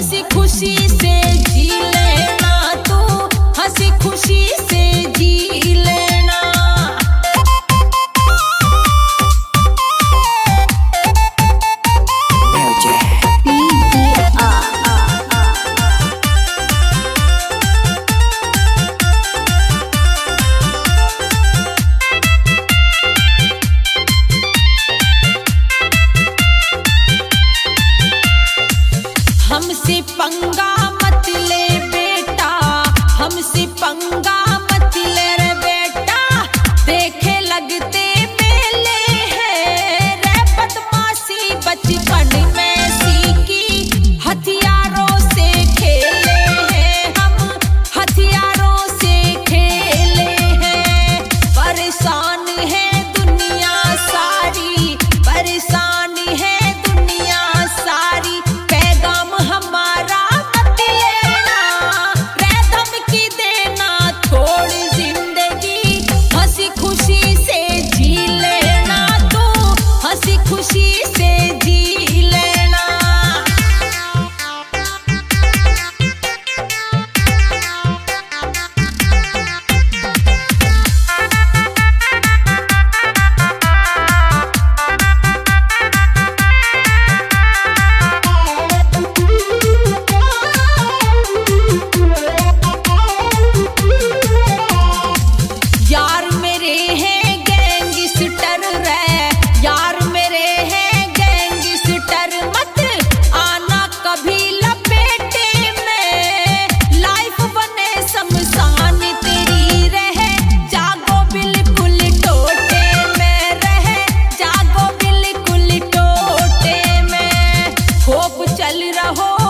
हंसी खुशी से जी लेना तू, हंसी खुशी से जी लेना। हमसे पंगा मत ले बेटा, हमसे पंगा मत ले रे बेटा, देखे लगते मेले हैं रे बदमाशी बचपन में सीखी, हथियारों से खेले हैं हम, हथियारों से खेले हैं। परेशान है दुनिया सारी, परेशान है दुनिया सारी, पैगाम हमारा मत लेना, रे धमकी देना थोड़ी जिंदगी, हंसी खुशी से जी लेना तू, हंसी खुशी से जी लेना। यार मेरे हैं गैंगस्टर रे, यार मेरे हैं गैंगस्टर, मत आना कभी लपेटे में, लाइफ बने शमशान तेरी रहे, जागो बिल्कुल टोटे में रहे, जागो बिल्कुल टोटे में, खूब चल रहो